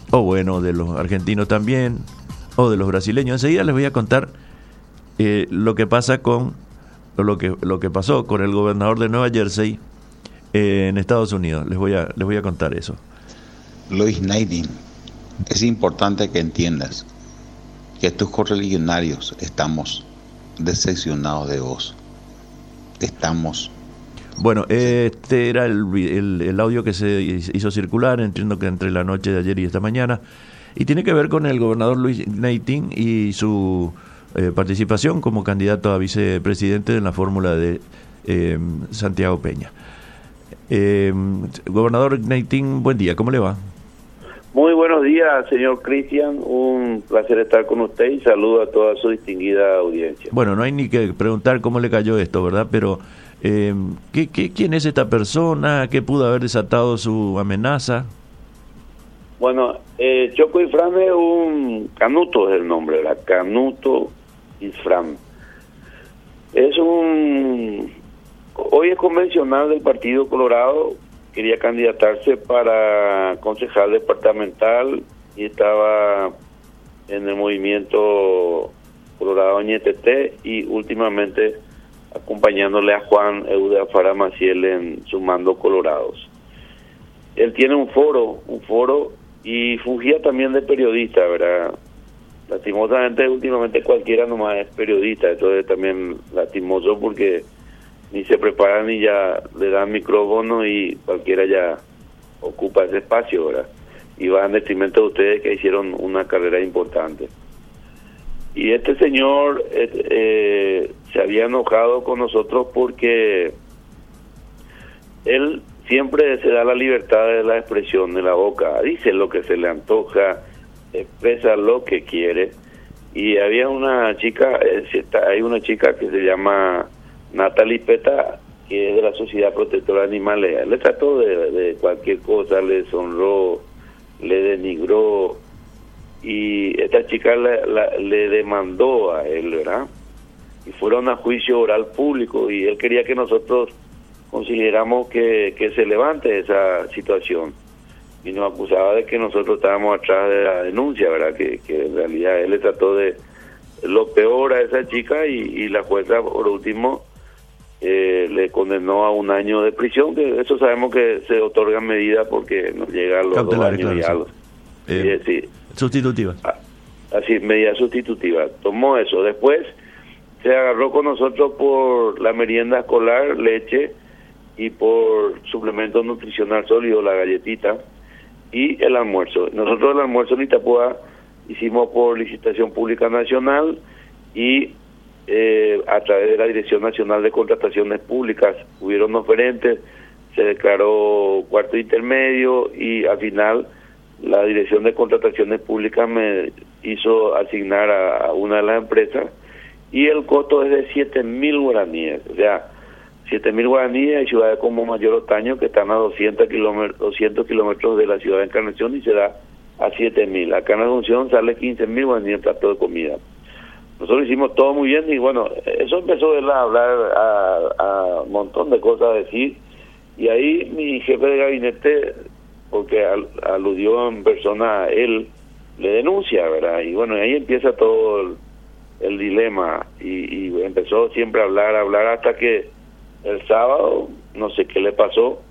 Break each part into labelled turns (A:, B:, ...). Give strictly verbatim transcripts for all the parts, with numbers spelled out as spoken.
A: o bueno, de los argentinos también, o de los brasileños. Enseguida les voy a contar eh, lo que pasa con, lo que, lo que pasó con el gobernador de Nueva Jersey eh, en Estados Unidos. Les voy a, les voy a contar eso.
B: Luis Knighting, es importante que entiendas que estos correligionarios estamos decepcionados de vos. Estamos...
A: Bueno, este era el, el, el audio que se hizo circular, entiendo que entre la noche de ayer y esta mañana, y tiene que ver con el gobernador Luis Knighting y su eh, participación como candidato a vicepresidente en la fórmula de eh, Santiago Peña. Eh, gobernador Knighting, buen día, ¿cómo le va?
C: Muy buenos días, señor Cristian, un placer estar con usted y saludo a toda su distinguida audiencia.
A: Bueno, no hay ni que preguntar cómo le cayó esto, ¿verdad? Pero, eh, ¿qué, qué, ¿quién es esta persona? ¿Qué pudo haber desatado su amenaza?
C: Bueno, eh, Choco Ifrán es un... Canuto es el nombre, ¿verdad? Canuto Ifrán. Es un... Hoy es convencional del Partido Colorado, quería candidatarse para concejal departamental y estaba en el movimiento Colorado Ñetete y últimamente acompañándole a Juan Eude Afara Maciel en Sumando Colorados. Él tiene un foro, un foro y fungía también de periodista, ¿verdad? Lastimosamente, últimamente cualquiera nomás es periodista, eso es también lastimoso porque ni se preparan ni ya le dan micrófono y cualquiera ya ocupa ese espacio, ¿verdad? Y va en detrimento de ustedes que hicieron una carrera importante. Y este señor eh, eh, se había enojado con nosotros porque él siempre se da la libertad de la expresión de la boca, dice lo que se le antoja, expresa lo que quiere. Y había una chica, eh, hay una chica que se llama Natalie Peta, que es de la Sociedad Protectora de Animales. Le trató de, de cualquier cosa, le deshonró, le denigró, y esta chica la, la, le demandó a él, ¿verdad? Y fueron a juicio oral público, y él quería que nosotros consideramos que, que se levante esa situación. Y nos acusaba de que nosotros estábamos atrás de la denuncia, ¿verdad? Que, que en realidad él le trató de lo peor a esa chica, y, y la jueza, por último, Eh, le condenó a un año de prisión, que eso sabemos que se otorgan medidas porque nos llega a los
A: Cautelar,
C: dos años
A: claro,
C: y algo.
A: sí. Eh,
C: Eh, sí.
A: Sustitutivas.
C: Así, medida sustitutiva. Tomó eso. Después se agarró con nosotros por la merienda escolar, leche, y por suplemento nutricional sólido, la galletita, y el almuerzo. Nosotros el almuerzo en Itapúa hicimos por licitación pública nacional y Eh, a través de la Dirección Nacional de Contrataciones Públicas hubieron oferentes, se declaró cuarto intermedio y al final la Dirección de Contrataciones Públicas me hizo asignar a, a una de las empresas y el costo es de siete mil guaraníes, o sea, siete mil guaraníes. Hay ciudades como Mayor Otaño que están a doscientos kilómetros, doscientos kilómetros de la ciudad de Encarnación y se da a siete mil. Acá en Asunción sale quince mil guaraníes el plato de comida. Nosotros hicimos todo muy bien y bueno, eso empezó él a hablar a un montón de cosas a decir, y ahí mi jefe de gabinete, porque al, aludió en persona a él, le denuncia, ¿verdad? Y bueno, ahí empieza todo el, el dilema y, y empezó siempre a hablar, a hablar hasta que el sábado, no sé qué le pasó,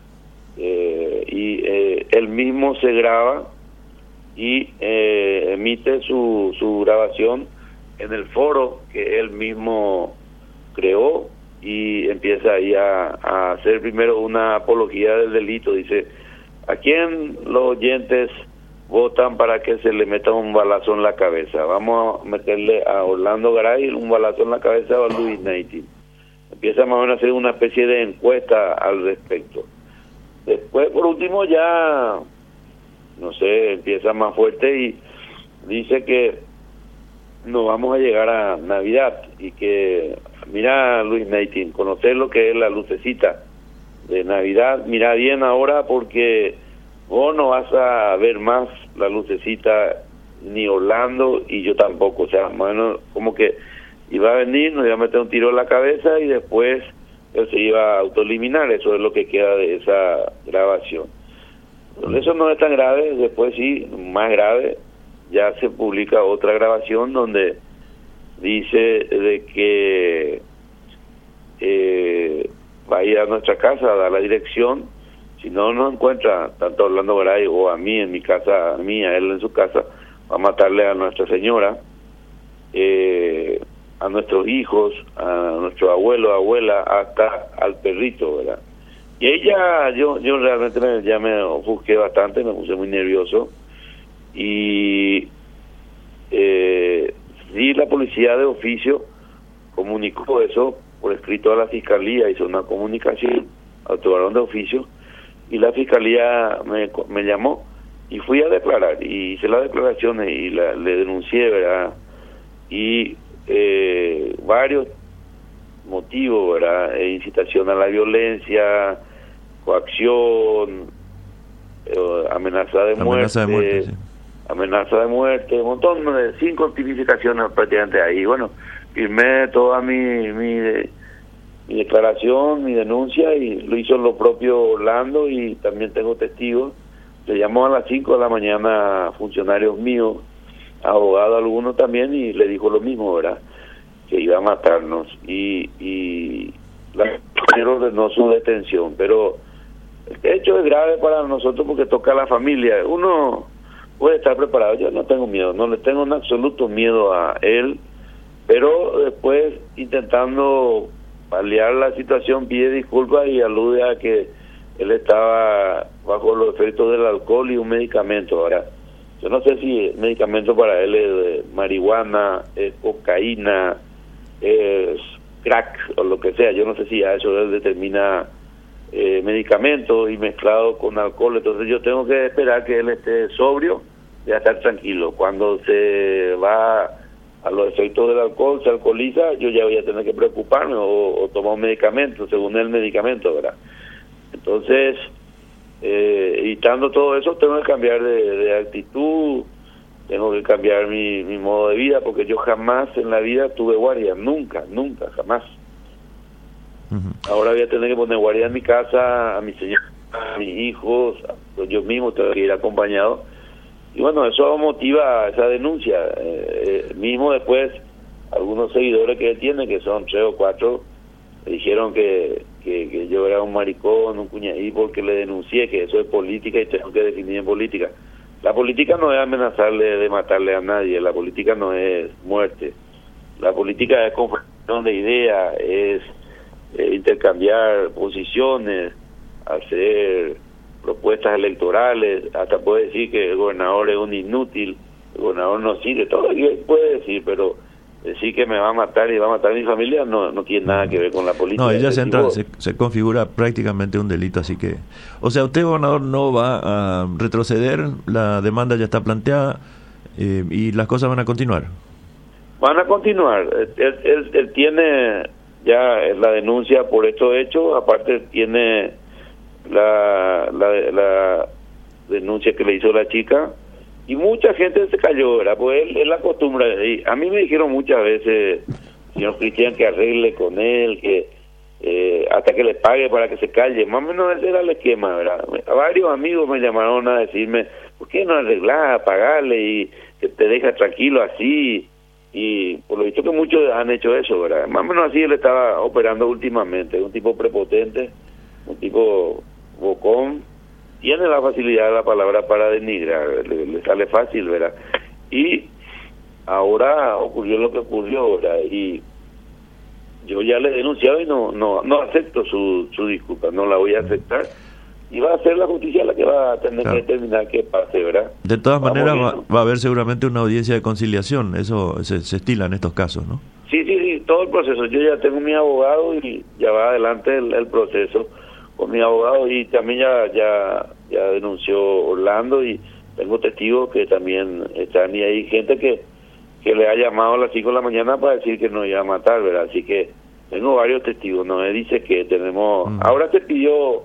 C: eh, y eh, él mismo se graba y eh, emite su, su grabación en el foro que él mismo creó y empieza ahí a, a hacer primero una apología del delito. Dice, ¿a quién los oyentes votan para que se le meta un balazo en la cabeza? Vamos a meterle a Orlando Garay un balazo en la cabeza a Luis Knighting. Empieza más o menos a hacer una especie de encuesta al respecto. Después, por último, ya, no sé, empieza más fuerte y dice que no vamos a llegar a Navidad y que, mira Luis Knighting, conocer lo que es la lucecita de Navidad, mira bien ahora porque vos no vas a ver más la lucecita ni Orlando y yo tampoco, o sea, bueno, como que iba a venir, nos iba a meter un tiro en la cabeza y después él se iba a autoeliminar. Eso es lo que queda de esa grabación. Eso no es tan grave. Después sí, más grave, ya se publica otra grabación donde dice de que eh, va a ir a nuestra casa a dar la dirección. Si no nos encuentra tanto a Orlando Garay o a mí en mi casa, a mí, a él en su casa, va a matarle a Nuestra Señora, eh, a nuestros hijos, a nuestro abuelo, abuela, hasta al perrito, ¿verdad? Y ella, yo yo realmente me, ya me ofusqué bastante, me puse muy nervioso. Y eh, sí, la policía de oficio comunicó eso por escrito a la fiscalía, hizo una comunicación, actuaron de oficio, y la fiscalía me, me llamó y fui a declarar, y hice las declaraciones y la, le denuncié, ¿verdad? Y eh, varios motivos, ¿verdad? E incitación a la violencia, coacción, eh, amenaza de muerte, amenaza de muerte, sí. amenaza de muerte, un montón de cinco tipificaciones prácticamente ahí. Bueno, firmé toda mi, mi, mi declaración, mi denuncia, y lo hizo lo propio Orlando, y también tengo testigos. Le llamó a las cinco de la mañana a funcionarios míos, abogado alguno también, y le dijo lo mismo, ¿verdad? Que iba a matarnos, y, y la ordenó su detención. Pero el hecho es grave para nosotros porque toca a la familia. Uno puede estar preparado, yo no tengo miedo, no le tengo en absoluto miedo a él, pero después, intentando paliar la situación, pide disculpas y alude a que él estaba bajo los efectos del alcohol y un medicamento. Ahora, yo no sé si el medicamento para él es marihuana, es cocaína, es crack o lo que sea. Yo no sé si a eso él determina eh, medicamentos y mezclado con alcohol. Entonces yo tengo que esperar que él esté sobrio y a estar tranquilo. Cuando se va a los efectos del alcohol, se alcoholiza, yo ya voy a tener que preocuparme o, o tomar un medicamento, según el medicamento, ¿verdad? Entonces, eh, evitando todo eso, tengo que cambiar de, de actitud, tengo que cambiar mi, mi modo de vida, porque yo jamás en la vida tuve guardia, nunca, nunca, jamás. Uh-huh. Ahora voy a tener que poner guardia en mi casa, a mi señora, a mis hijos, a, yo mismo tengo que ir acompañado. Y bueno, eso motiva esa denuncia. Eh, eh, mismo después, algunos seguidores que él tiene, que son tres o cuatro, me dijeron que, que, que yo era un maricón, un cuñadí, porque le denuncié que eso es política y tengo que definir en política. La política no es amenazarle de matarle a nadie, la política no es muerte. La política es confrontación de ideas, es eh, intercambiar posiciones, hacer propuestas electorales. Hasta puede decir que el gobernador es un inútil, el gobernador no sirve, todo lo que puede decir, pero decir que me va a matar y va a matar a mi familia no no tiene nada que ver con la política.
A: No, ella se, entra, se, se configura prácticamente un delito, así que... O sea, usted, gobernador, no va a retroceder, la demanda ya está planteada eh, y las cosas van a continuar.
C: Van a continuar. Él, él, él tiene ya la denuncia por estos hechos, aparte tiene la, la, la denuncia que le hizo la chica, y mucha gente se cayó, ¿verdad? Pues él, él acostumbra, y a mí me dijeron muchas veces, señor Cristian, que arregle con él, que eh, hasta que le pague para que se calle. Más o menos ese era el esquema, ¿verdad? Varios amigos me llamaron a decirme, ¿por qué no arreglar, pagarle y que te deja tranquilo así? Y por lo visto que muchos han hecho eso, ¿verdad? Más o menos así él estaba operando últimamente, un tipo prepotente, un tipo bocón. Tiene la facilidad de la palabra para denigrar, le, le sale fácil, ¿verdad? Y ahora ocurrió lo que ocurrió, ¿verdad? Y yo ya le he denunciado y no no no acepto su, su disculpa, no la voy a aceptar. Y va a ser la justicia la que va a tener claro. que determinar qué pase, ¿verdad?
A: De todas Vamos maneras, va, va a haber seguramente una audiencia de conciliación, eso se, se estila en estos casos, ¿no?
C: Sí, sí, sí, todo el proceso. Yo ya tengo mi abogado y ya va adelante el, el proceso con mi abogado, y también ya ya ya denunció Orlando, y tengo testigos que también están, y hay gente que que le ha llamado a las cinco de la mañana para decir que nos iba a matar, ¿verdad? Así que tengo varios testigos. No me dice que tenemos... Mm. Ahora se pidió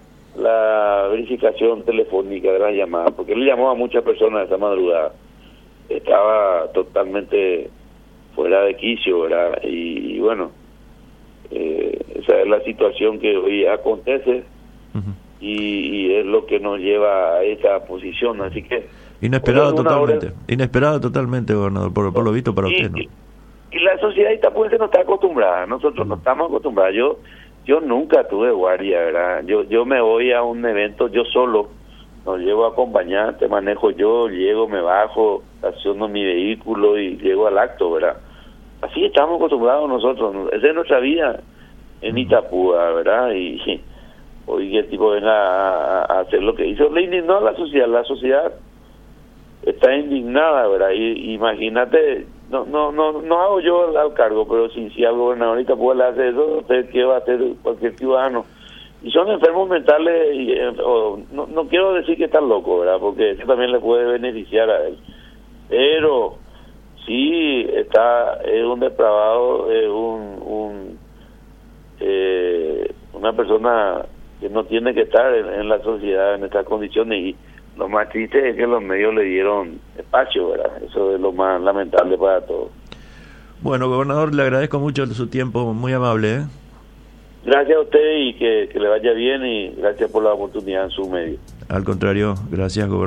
C: la verificación telefónica de las llamadas, porque él llamó a muchas personas esa madrugada. Estaba totalmente fuera de quicio, ¿verdad? Y, y bueno, eh, esa es la situación que hoy acontece. Uh-huh. y, y es lo que nos lleva a esta posición, así que...
A: Inesperado totalmente, hora... inesperado totalmente, gobernador, por, por lo visto para
C: y,
A: usted, ¿no?
C: Y, y la sociedad itapuense no está acostumbrada, nosotros no estamos acostumbrados, yo yo nunca tuve guardia, ¿verdad? Yo yo me voy a un evento yo solo, no llevo acompañante, manejo yo, llego, me bajo, estaciono mi vehículo y llego al acto, ¿verdad? Así estamos acostumbrados nosotros, esa es nuestra vida en Itapúa, ¿verdad? Y, y hoy que el tipo venga a, a hacer lo que hizo, le indignó a la sociedad, la sociedad está indignada, ¿verdad? Y imagínate, no no no no hago yo al, al cargo, pero si, si al gobernador de Itapúa le hace eso, ¿qué va a hacer cualquier ciudadano? Y son enfermos mentales, y, eh, o, no, no quiero decir que están locos, ¿verdad? Porque eso también le puede beneficiar a él. Pero sí está, es un depravado, es un, un eh, una persona que no tiene que estar en, en la sociedad en estas condiciones, y lo más triste es que los medios le dieron espacio, ¿verdad? Eso es lo más lamentable para todos.
A: Bueno, gobernador, le agradezco mucho su tiempo, muy amable, ¿eh?
C: Gracias a usted y que, que le vaya bien, y gracias por la oportunidad en su medio.
A: Al contrario, gracias, gobernador.